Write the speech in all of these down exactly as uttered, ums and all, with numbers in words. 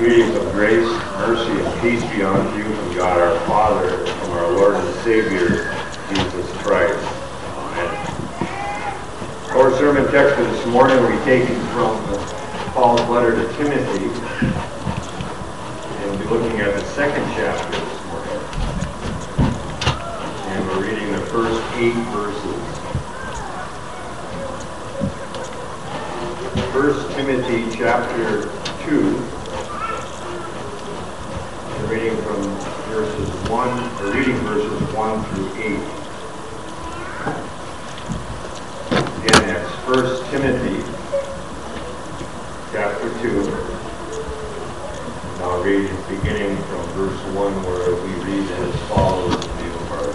Greetings of grace, mercy, and peace be unto you from God our Father, and from our Lord and Savior, Jesus Christ. Amen. Our sermon text for this morning will be taken from Paul's letter to Timothy, and we'll be looking at the second chapter this morning. And we're reading the first eight verses. First Timothy chapter two. Reading from verses one, or reading verses one through eight. Again, that's First Timothy, chapter two. And I'll read beginning from verse one, where we read as follows in the name of our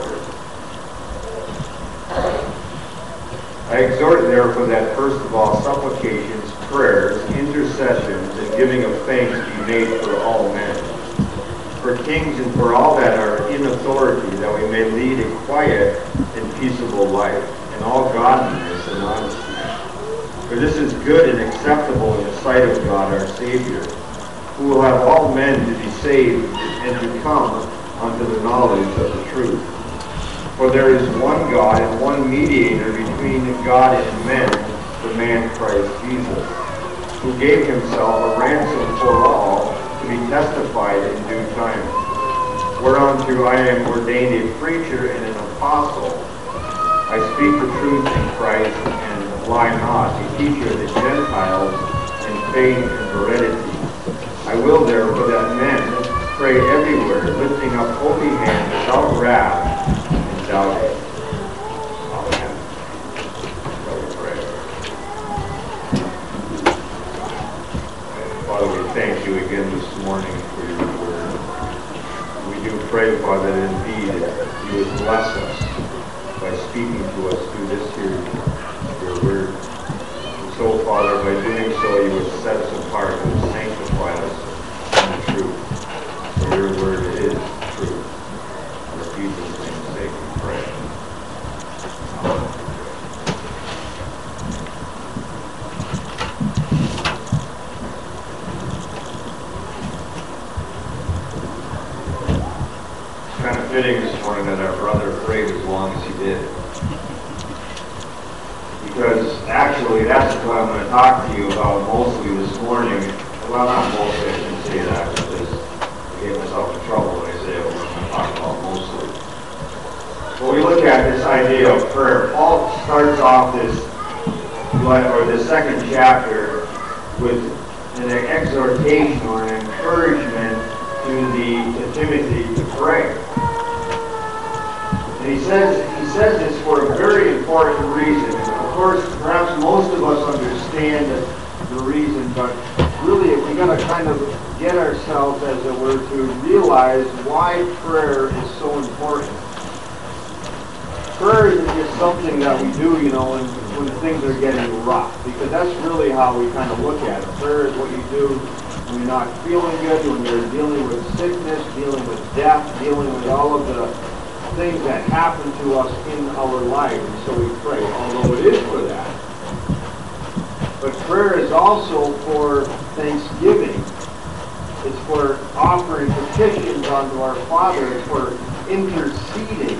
Lord. I exhort therefore that first of all supplications, prayers, intercessions, and giving of thanks be made for all men, for kings and for all that are in authority, that we may lead a quiet and peaceable life, in all godliness and honesty. For this is good and acceptable in the sight of God our Savior, who will have all men to be saved and to come unto the knowledge of the truth. For there is one God and one mediator between God and men, the man Christ Jesus, who gave himself a ransom for all, to be testified in due time. Whereunto I am ordained a preacher and an apostle. I speak the truth in Christ, and lie not, a teacher of the Gentiles in faith and heredity. I will therefore that men pray everywhere, lifting up holy hands without wrath and doubting. Amen. Shall we pray? Father, we thank you again this morning for your word. We do pray, Father, that indeed you would bless us by speaking to us through this here, your word. And so, Father, by doing so, you would set us apart and sanctify us in the truth. For your word is truth. For Jesus' name's sake we pray. Amen. Kind of fitting this morning that our brother prayed as long as he did. Because actually that's what I'm going to talk to you about mostly this morning. Well, not mostly, I shouldn't say that, because I gave myself in trouble when I say what I'm going to talk about mostly. When we look at this idea of prayer, Paul starts off this, or the second chapter with an exhortation or an encouragement to the to Timothy to pray. And he says he says this for a very important reason. And of course, perhaps most of us understand the reason, but really we're going to kind of get ourselves, as it were, to realize why prayer is so important. Prayer isn't just something that we do, you know, when, when things are getting rough, because that's really how we kind of look at it. Prayer is what you do when you're not feeling good, when you're dealing with sickness, dealing with death, dealing with all of the things that happen to us in our life, and so we pray, although it is for that. But prayer is also for thanksgiving. It's for offering petitions unto our Father. It's for interceding.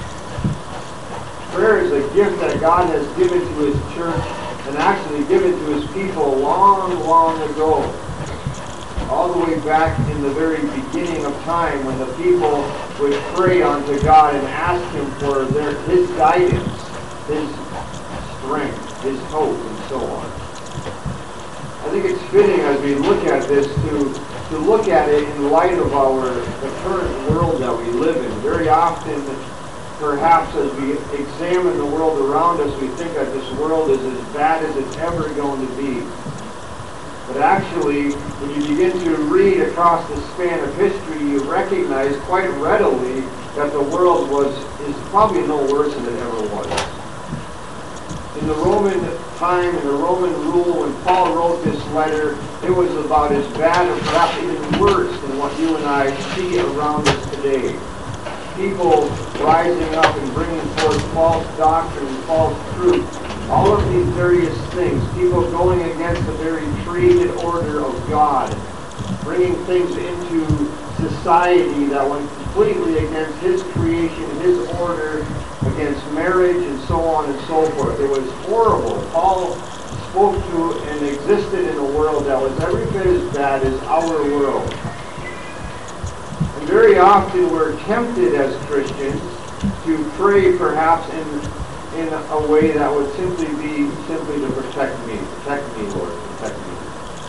Prayer is a gift that God has given to His church and actually given to His people long, long ago. All the way back in the very beginning of time, when the people would pray unto God and ask Him for their His guidance, His strength, His hope, and so on. I think it's fitting as we look at this to, to look at it in light of our the current world that we live in. Very often, perhaps as we examine the world around us, we think that this world is as bad as it's ever going to be. But actually, when you begin to read across the span of history, you recognize quite readily that the world was is probably no worse than it ever was. In the Roman time, in the Roman rule, when Paul wrote this letter, it was about as bad or perhaps even worse than what you and I see around us today. People rising up and bringing forth false doctrine and false truth. All of these various things, people going against the very created order of God. bringing things into society that went completely against his creation, his order, against marriage, and so on and so forth. It was horrible. Paul spoke to and existed in a world that was every bit as bad as our world. And very often we're tempted as Christians to pray perhaps in in a way that would simply be simply to protect me. Protect me, Lord. Protect me.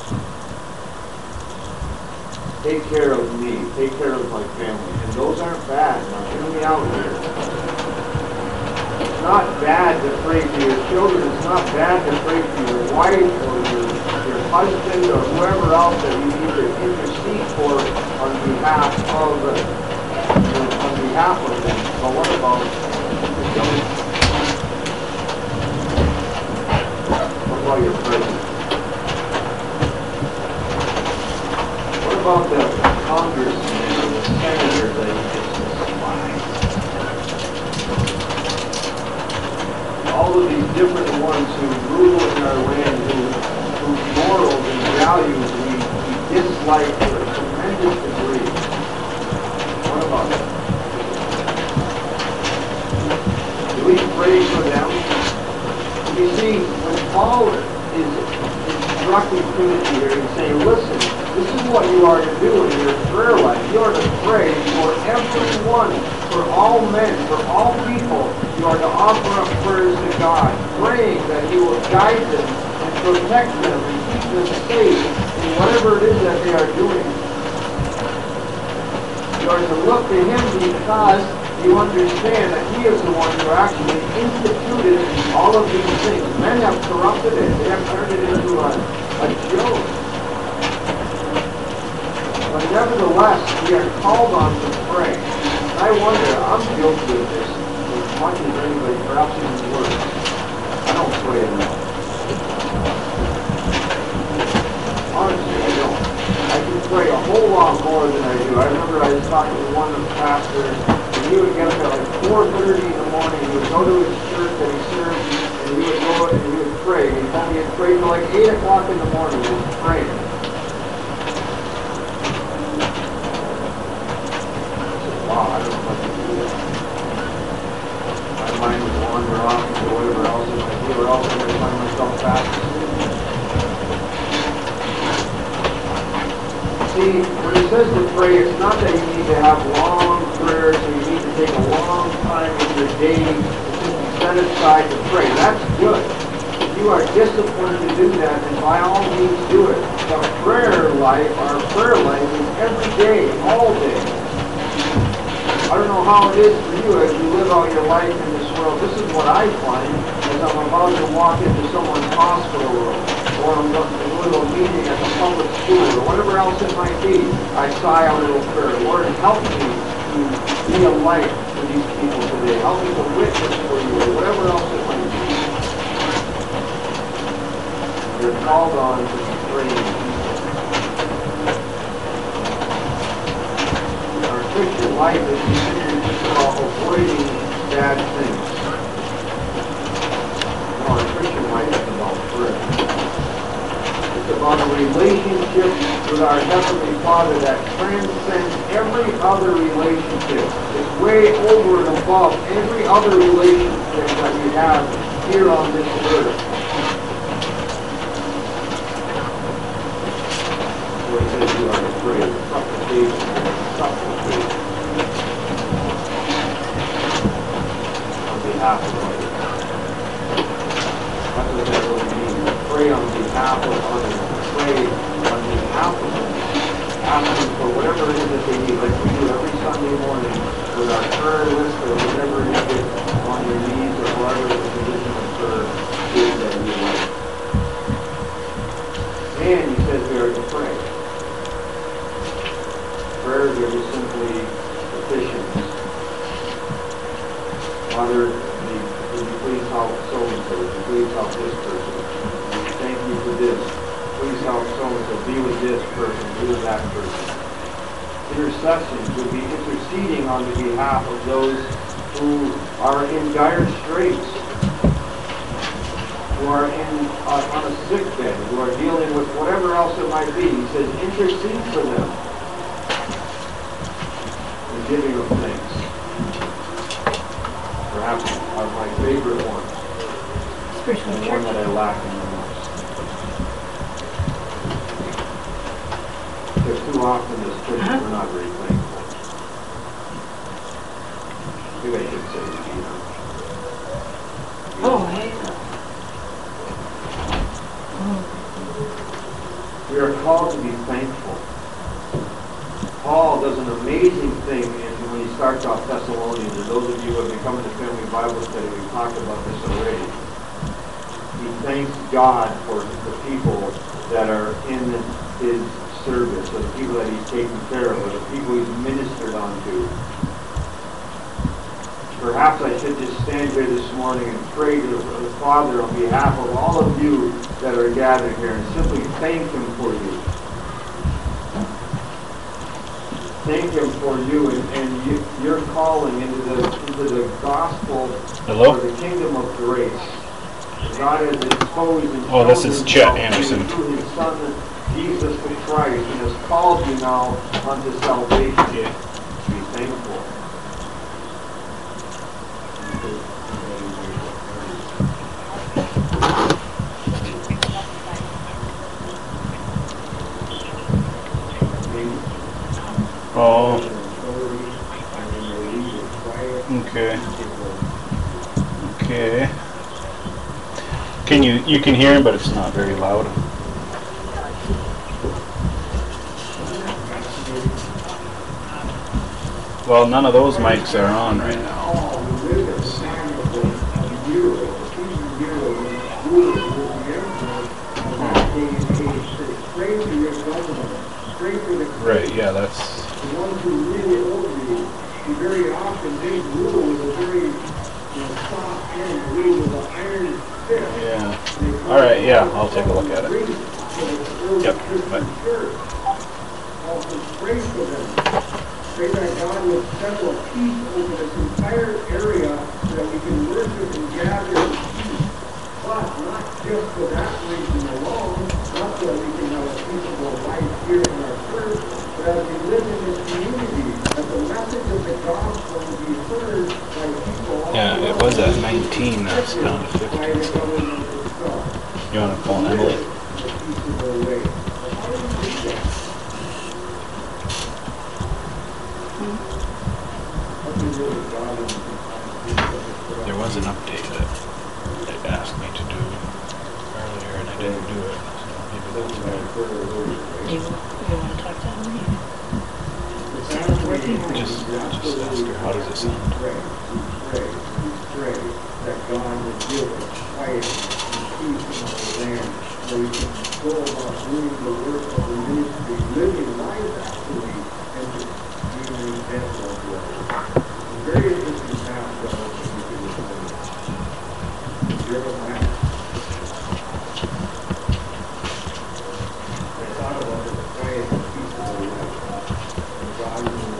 Take care of me. Take care of my family. And those aren't bad. Now, hear me out here. It's not bad to pray for your children. It's not bad to pray for your wife or your, your husband or whoever else that you need to intercede for on behalf of uh, on behalf of them. But what about the young? What about your president? What about the congressman or the senator that you just despise? All of these different ones who rule in our land, who, whose morals and values we, we dislike to a tremendous degree. What about them? Do we pray for them? You see, when Paul is instructing Timothy here and saying, listen, this is what you are to do in your prayer life. You are to pray for everyone, for all men, for all people. You are to offer up prayers to God, praying that He will guide them and protect them and keep them safe in whatever it is that they are doing. You are to look to Him because you understand that He is the one who actually instituted all of these things. Men have corrupted it. They have turned it into a, a joke. But nevertheless, we are called on to pray. I wonder, I'm guilty of this as much as anybody, perhaps even worse. I don't pray enough. Honestly, I don't. I can pray a whole lot more than I do. I remember I was talking to one of the pastors, and he would get up at like four thirty in the morning. He would go to his church that he served, and he would go and he would pray. And he told me he'd pray till like eight o'clock in the morning. He was praying. Wow, I don't know if I can do that. My mind would wander off into whatever else it might be, or else I would find myself fast asleep. See, when he says to pray, it's not that you need to have long prayers or you need to take a long time in your day to simply set aside to pray. That's good. If you are disciplined to do that, then by all means do it. But prayer life, our prayer life is every day, all day. I don't know how it is for you as you live out your life in this world. This is what I find as I'm about to walk into someone's hospital room, or I'm going to go to a meeting at the public school, or whatever else it might be. I sigh a little prayer. Lord, help me to be a light for these people today. Help me to witness for you, or whatever else it might be. You're called on to be praying. Christian life is just about avoiding bad things. No, our Christian life is about prayer. It's about a relationship with our Heavenly Father that transcends every other relationship. It's way over and above every other relationship that we have here on this earth. Where it says you are to pray, supplication. Supplicate on behalf of others. That's what that really means. Pray on behalf of others. Pray on behalf of them. Ask them for whatever it is that they need, like we do every Sunday morning with our prayer list or whatever it is on your knees or whatever the position of prayer is that you like. And he says we are to pray. Prayers are just simply petitions. Father, would you please help so-and-so? Would you please help this person? Thank you for this. Please help so-and-so. Be with this person. Be with that person. Intercessions would be interceding on the behalf of those who are in dire straits. who are in, uh, on a sick bed, who are dealing with whatever else it might be. He says, intercede for them. The giving of thanks. Perhaps are my favorite ones. And the one that I lack in the most. Because too often as Christians we're not very thankful. Maybe I should say, you know. Oh, hey. We are called to be thankful. Paul does an amazing thing in, when he starts off Thessalonians, and those of you who have been coming to Family Bible Study, we've talked about this already. He thanks God for the people that are in his service, or the people that he's taken care of, or the people he's ministered unto. Perhaps I should just stand here this morning and pray to the Father on behalf of all of you that are gathered here and simply thank him for you. Thank him for you and, and you, your calling into the into the gospel Hello? or the kingdom of grace. God has exposed and Oh, this shown is Chet himself Anderson. through his Son Jesus the Christ, and has called you now unto salvation. Yeah. Be thankful. Oh. Okay. Okay. Can you you can hear him, but it's not very loud. Well, none of those mics are on right now. Right, yeah, that's... The ones who really over you, you very often, they rule with a very, you know, soft hand, rule with an iron fist. Yeah. Alright, yeah, I'll take a look at it. Yep. Bye. Also pray for them. Pray that God will settle a peace over this entire area so that we can worship and gather in peace. But not just for that reason alone, not so that we can have a peaceable life here in our church, but as we live in this community, that the message of the gospel will be heard by people all Yeah, it was at nineteen, now it's down to by fifteen. the So. government itself. You want to call Emily? The peaceable way. How do we do that? There was an update that they asked me to do earlier, and I didn't do it. So maybe that's why. You, you want to talk to Emily? Just, just ask her, how does it sound? Pray, we pray, we pray that God will give us quiet and peace in our land, so we can go about doing the work of the ministry, living life actually, and just being an example of what. Very interesting path that we can do this morning. Jeremiah. I thought about the quiet and peaceful life, and God will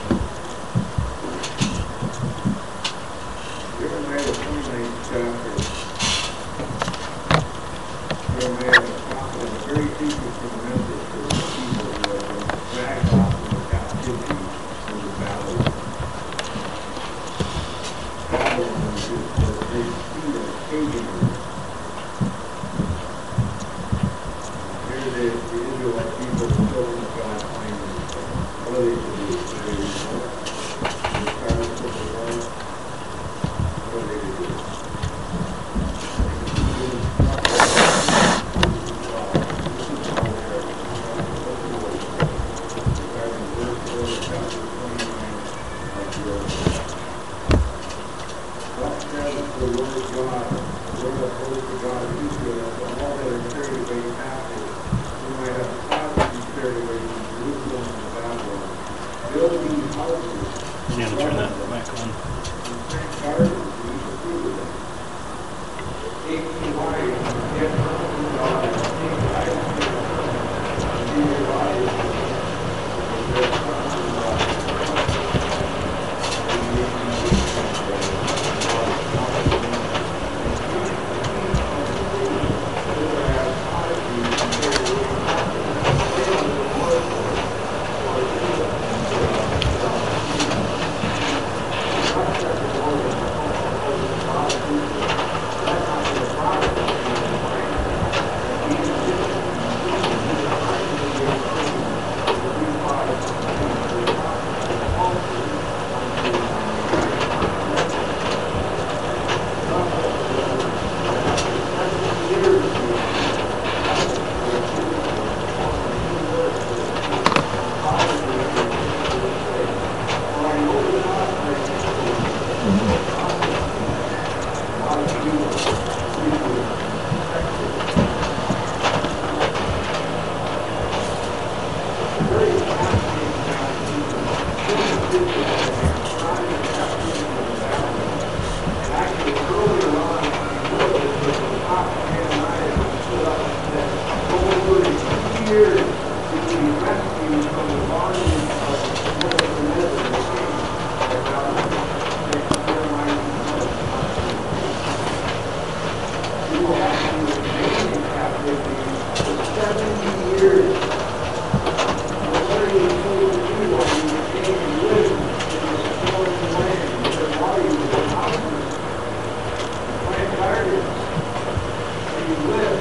Jeremiah, the twenty-ninth chapter. Jeremiah, the prophet, is a very interesting message to the people who have been dragged off into captivity into Babylon. Babylon is the great seat of paganism. Here the, the Israelite people, the children of God, find themselves. What are they to do? They report. They start with the Lord. What are they to do? Thus says the Lord God, the Lord of hosts, the God of Israel, to all that are carried away captive, whom I have caused to be carried away from Jerusalem to Babylon. Build these houses, You need to turn that mic on. and plant gardens, and eat the fruit of them. Take ye wives, and get unto God, and take wives to your sons, and be your wives, and their sons in law. And ye may be you from the bondage of Nebuchadnezzar, the king, that God makes Jeremiah you will have to remain in captivity for seventy years. But what are you supposed to do while you remain and live in this foreign land? Because while you live houses, plant gardens, and you live.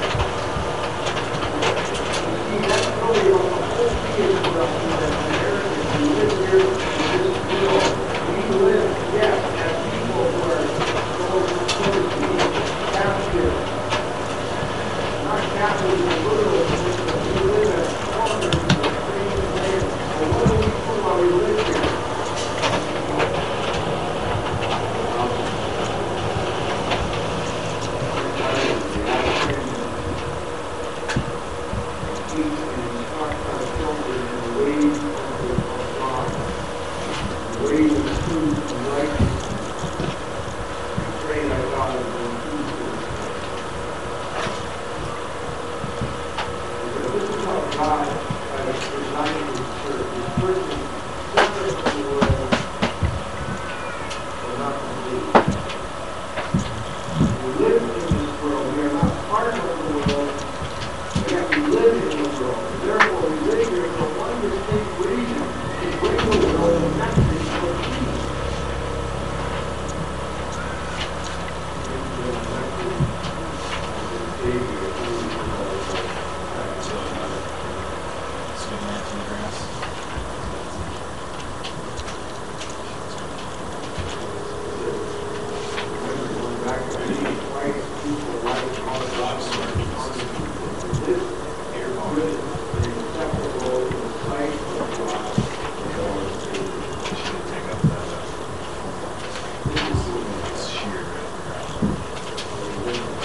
You see, that's really what the whole key is for us as Americans. We live here in this world. We live, yes, as people who are so to speak, captive. Not captive in the world, but we live as foreigners in a strange land. And what do we do while we live here? Teach and instruct our children in the ways of God, the ways of truth and righteousness. We pray that God will teach us. Because this is how God has designed His church. His church is separate from the world, but not complete. We live in this world. We are not part of the world. We have to live in the world. And therefore, we live here for one distinct reason: to bring the world a message of peace. Into the message of the Savior, who is the Lord. It's good man from the grass. Remember, going back to Jesus Christ, people like all the gods of this here good and acceptable in the sight of God and our Savior. I should take up that. Uh, it's sheer grass.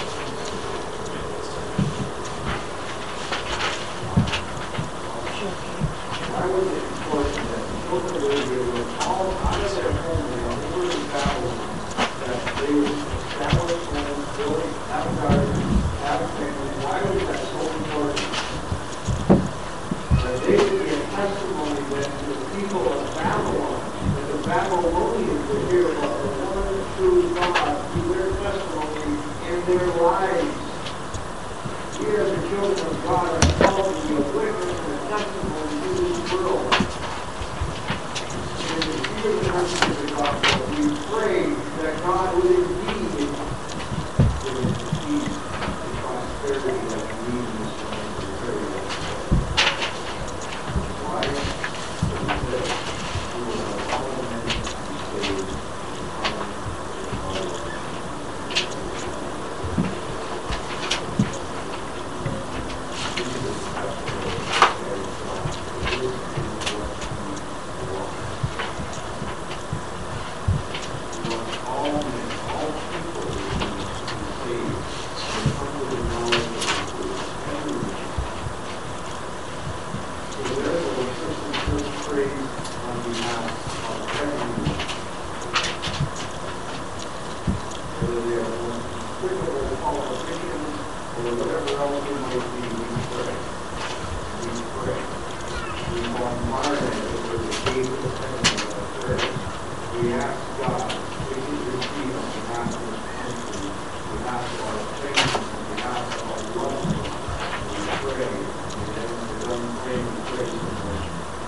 Why was it important that the children of Israel were called out of their homeland over to Babylon, that they would establish homes, build, have gardens, have families? Why was that so important? That they would be a testimony then to the people of Babylon, that the Babylonians would hear about the one true God through their testimony in their lives. We as the children of God are called to be a witness and a testimony to this world. And to hear the message of the gospel, we pray that God would indeed give us the peace and prosperity that we need in this land to carry us. Why? Because he said, "We will have all men be saved and come to the Lord." We ask God to intercede on behalf of this country, on behalf of our families, on behalf of our loved ones. We pray, and then we're done praying, we pray so much.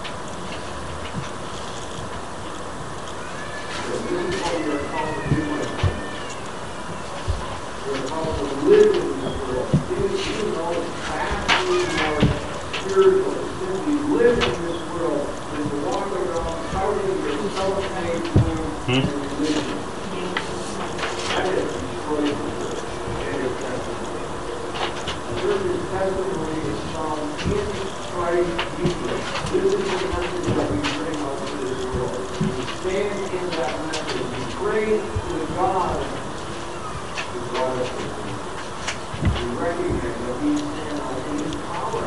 So this is what we are called to do, my friends. We are called to live in this world. Even though it's vastly more spiritual, to simply live in this world than to walk around shouting your self-made and religion. That is destroying the church and its testimony. The church's testimony is found in Christ Jesus. This is the message that we bring out to this world. We stand in that message. We pray to the God who brought us here. We recognize that we stand on His power.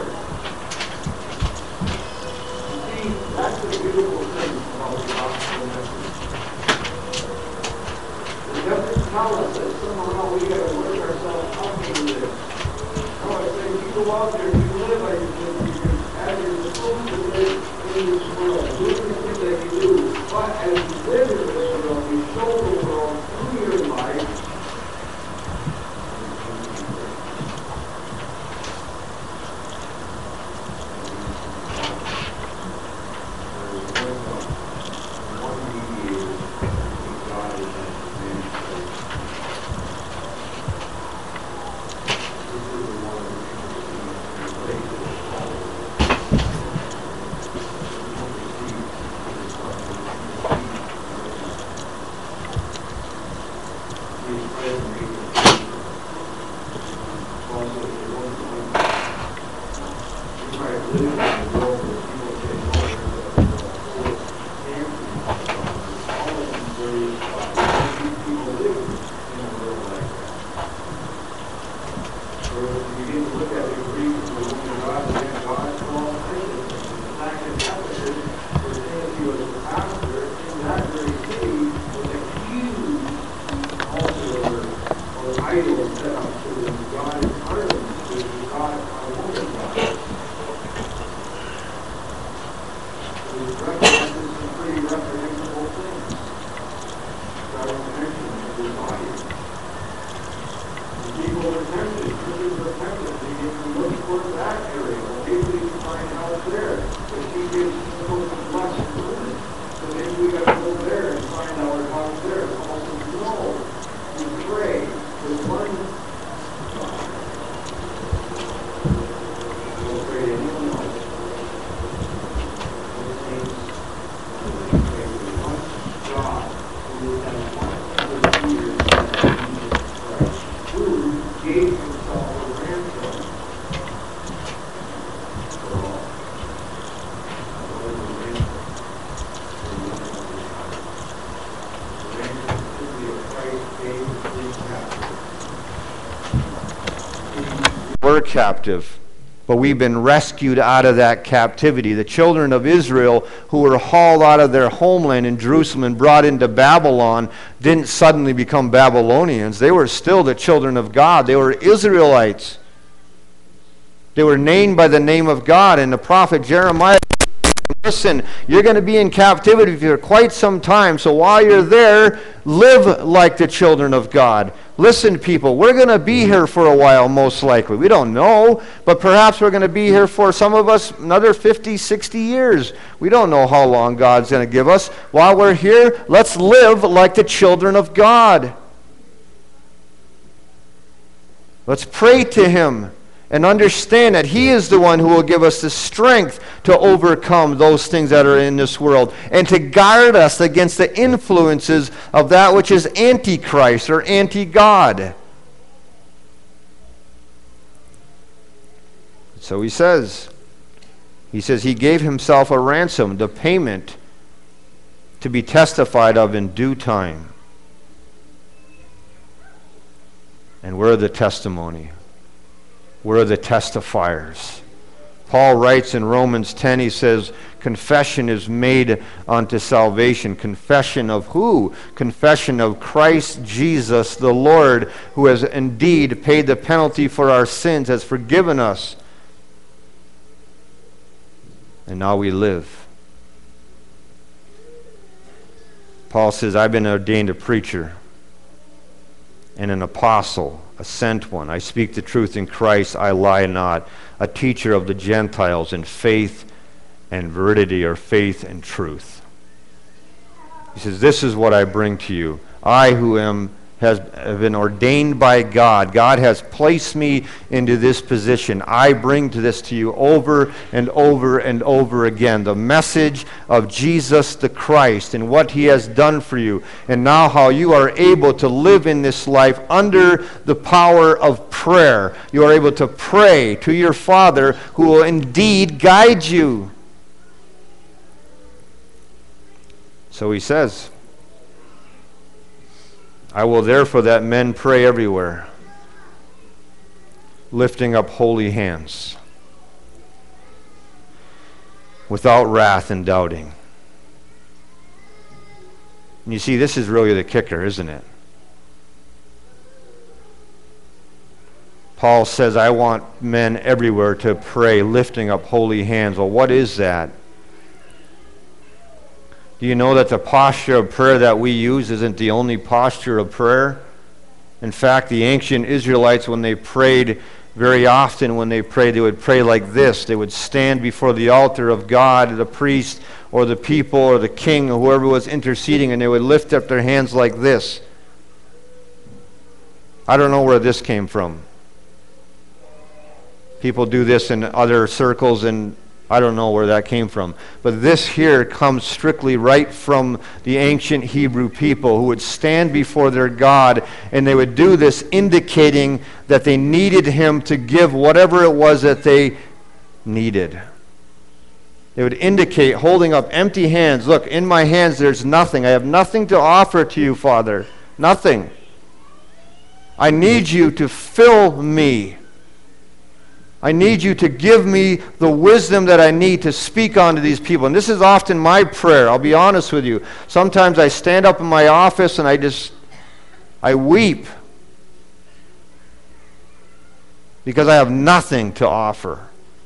You see, that's the beautiful thing about the gospel message. It doesn't tell us that somehow we got to work ourselves up into this. No, it says you go out there, you live like you live, as you're supposed to live, in this world, doing the things that you do. But as you live in this world, you show the world through your life were captive, but we've been rescued out of that captivity. The children of Israel who were hauled out of their homeland in Jerusalem and brought into Babylon didn't suddenly become Babylonians. They were still the children of God. They were Israelites. They were named by the name of God, and the prophet Jeremiah, listen, you're going to be in captivity for quite some time, so while you're there, live like the children of God. Listen, people, we're going to be here for a while, most likely. We don't know, but perhaps we're going to be here for some of us another fifty, sixty years. We don't know how long God's going to give us. While we're here, let's live like the children of God. Let's pray to Him and understand that He is the one who will give us the strength to overcome those things that are in this world and to guard us against the influences of that which is antichrist or anti-God. So he says, he says he gave himself a ransom, the payment to be testified of in due time. And we're the testimony. We're the testifiers. Paul writes in Romans ten, he says, confession is made unto salvation. Confession of who? Confession of Christ Jesus the Lord, who has indeed paid the penalty for our sins, has forgiven us. And now we live. Paul says, I've been ordained a preacher and an apostle, a sent one. I speak the truth in Christ, I lie not. A teacher of the Gentiles in faith and veridity, or faith and truth. He says, this is what I bring to you. I who am has have been ordained by God. God has placed me into this position. I bring to this to you over and over and over again. The message of Jesus the Christ and what He has done for you. And now how you are able to live in this life under the power of prayer. You are able to pray to your Father who will indeed guide you. So he says, I will therefore that men pray everywhere, lifting up holy hands, without wrath and doubting. And you see, this is really the kicker, isn't it? Paul says, I want men everywhere to pray, lifting up holy hands. Well, what is that? Do you know that the posture of prayer that we use isn't the only posture of prayer? In fact, the ancient Israelites, when they prayed, very often when they prayed, they would pray like this. They would stand before the altar of God, the priest, or the people, or the king, or whoever was interceding, and they would lift up their hands like this. I don't know where this came from. People do this in other circles, and I don't know where that came from. But this here comes strictly right from the ancient Hebrew people who would stand before their God, and they would do this indicating that they needed him to give whatever it was that they needed. They would indicate holding up empty hands. Look, in my hands there's nothing. I have nothing to offer to you, Father. Nothing. I need you to fill me. I need you to give me the wisdom that I need to speak onto these people. And this is often my prayer, I'll be honest with you. Sometimes I stand up in my office and I just, I weep because I have nothing to offer.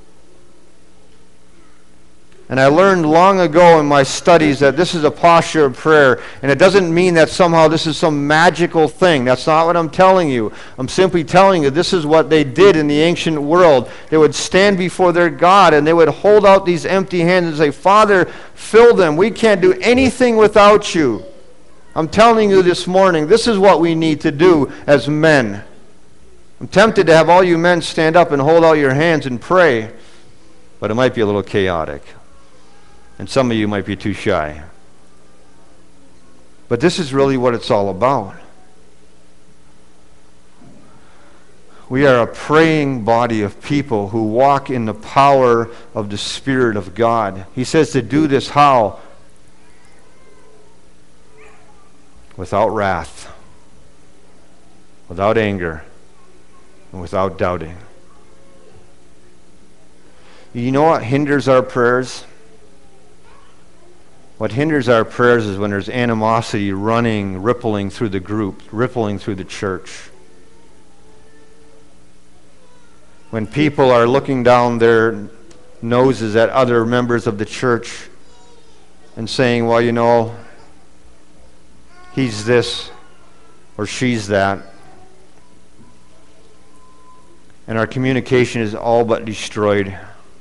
And I learned long ago in my studies that this is a posture of prayer. And it doesn't mean that somehow this is some magical thing. That's not what I'm telling you. I'm simply telling you this is what they did in the ancient world. They would stand before their God and they would hold out these empty hands and say, Father, fill them. We can't do anything without you. I'm telling you this morning, this is what we need to do as men. I'm tempted to have all you men stand up and hold out your hands and pray. But it might be a little chaotic. And some of you might be too shy. But this is really what it's all about. We are a praying body of people who walk in the power of the Spirit of God. He says to do this how? Without wrath, without anger, and without doubting. You know what hinders our prayers? What hinders our prayers is when there's animosity running, rippling through the group, rippling through the church. When people are looking down their noses at other members of the church and saying, well, you know, he's this or she's that. And our communication is all but destroyed.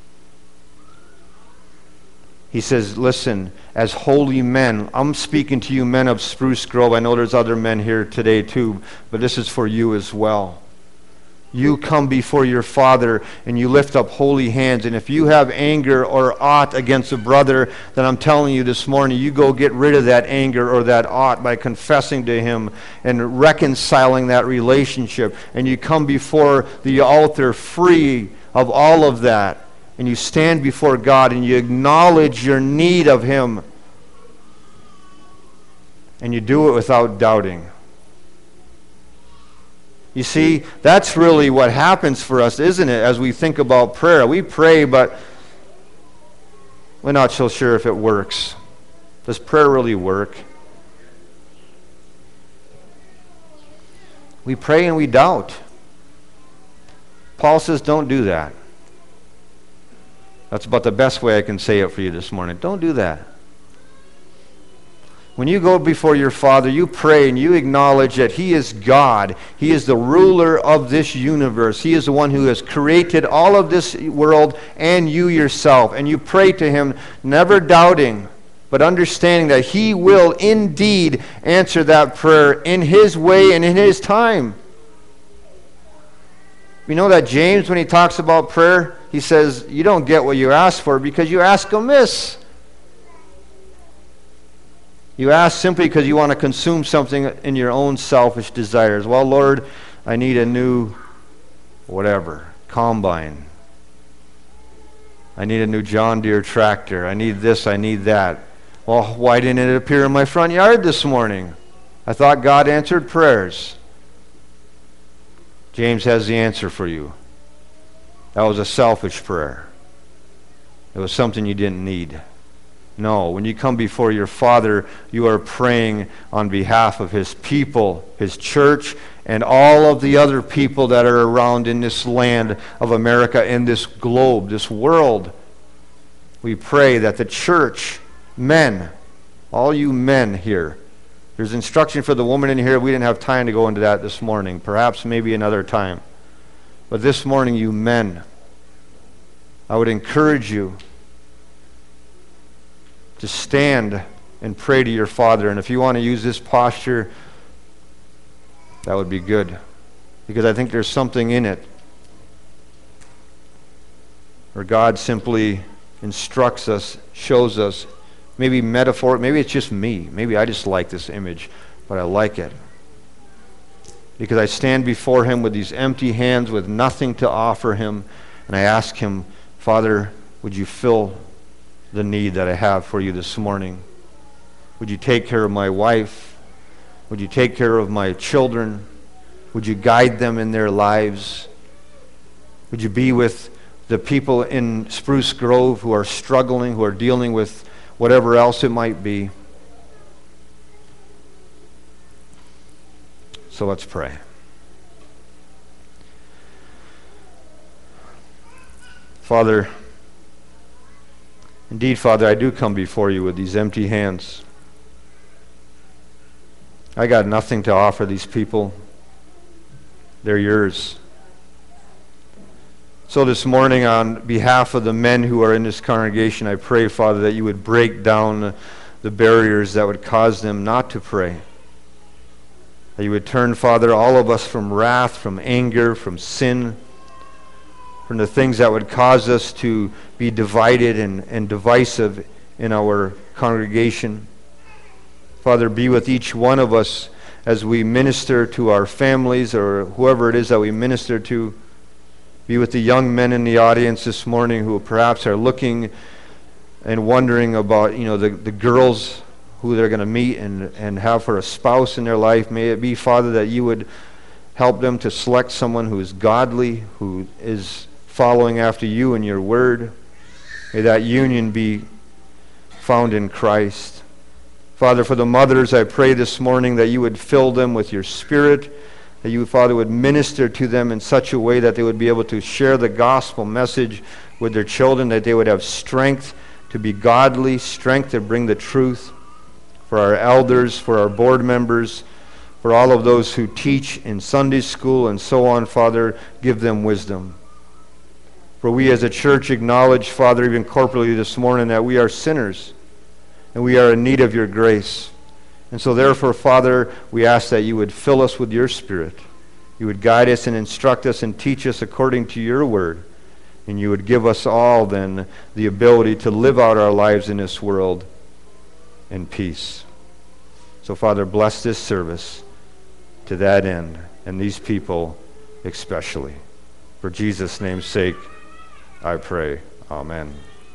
He says, listen, as holy men, I'm speaking to you men of Spruce Grove. I know there's other men here today too, but this is for you as well. You come before your Father and you lift up holy hands. And if you have anger or aught against a brother, then I'm telling you this morning, you go get rid of that anger or that aught by confessing to him and reconciling that relationship. And you come before the altar free of all of that. And you stand before God and you acknowledge your need of him. And you do it without doubting. You see, that's really what happens for us, isn't it, as we think about prayer. We pray, but we're not so sure if it works. Does prayer really work? We pray and we doubt. Paul says, don't do that. That's about the best way I can say it for you this morning. Don't do that. When you go before your Father, you pray and you acknowledge that he is God. He is the ruler of this universe. He is the one who has created all of this world and you yourself. And you pray to him, never doubting, but understanding that he will indeed answer that prayer in his way and in his time. We know that James, when he talks about prayer, he says, you don't get what you ask for because you ask amiss. You ask simply because you want to consume something in your own selfish desires. Well, Lord, I need a new whatever, combine. I need a new John Deere tractor. I need this, I need that. Well, why didn't it appear in my front yard this morning? I thought God answered prayers. James has the answer for you. That was a selfish prayer. It was something you didn't need. No, when you come before your Father, you are praying on behalf of his people, his church, and all of the other people that are around in this land of America, in this globe, this world. We pray that the church, men, all you men here. There's instruction for the woman in here. We didn't have time to go into that this morning. Perhaps maybe another time. But this morning, you men, I would encourage you to stand and pray to your Father. And if you want to use this posture, that would be good. Because I think there's something in it where God simply instructs us, shows us, maybe metaphor, maybe it's just me. Maybe I just like this image, but I like it. Because I stand before him with these empty hands with nothing to offer him, and I ask him, Father, would you fill the need that I have for you this morning? Would you take care of my wife? Would you take care of my children? Would you guide them in their lives? Would you be with the people in Spruce Grove who are struggling, who are dealing with whatever else it might be? So let's pray. Father, indeed, Father, I do come before you with these empty hands. I got nothing to offer these people. They're yours. So this morning, on behalf of the men who are in this congregation, I pray, Father, that you would break down the barriers that would cause them not to pray. That you would turn, Father, all of us from wrath, from anger, from sin, from the things that would cause us to be divided and, and divisive in our congregation. Father, be with each one of us as we minister to our families or whoever it is that we minister to. Be with the young men in the audience this morning who perhaps are looking and wondering about, you know, the, the girls who they're going to meet and, and have for a spouse in their life. May it be, Father, that you would help them to select someone who is godly, who is following after you and your word. May that union be found in Christ. Father, for the mothers, I pray this morning that you would fill them with your Spirit, that you, Father, would minister to them in such a way that they would be able to share the gospel message with their children, that they would have strength to be godly, strength to bring the truth. For our elders, for our board members, for all of those who teach in Sunday school and so on, Father, give them wisdom. For we as a church acknowledge, Father, even corporately this morning, that we are sinners and we are in need of your grace. And so therefore, Father, we ask that you would fill us with your Spirit. You would guide us and instruct us and teach us according to your word. And you would give us all then the ability to live out our lives in this world in peace. So Father, bless this service to that end, and these people especially. For Jesus' name's sake, I pray. Amen.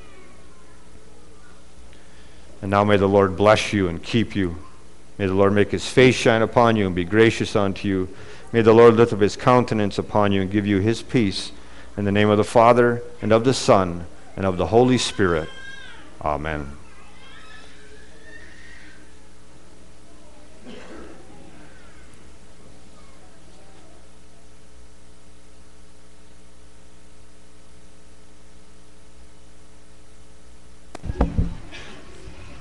And now may the Lord bless you and keep you. May the Lord make his face shine upon you and be gracious unto you. May the Lord lift up his countenance upon you and give you his peace. In the name of the Father, and of the Son, and of the Holy Spirit. Amen.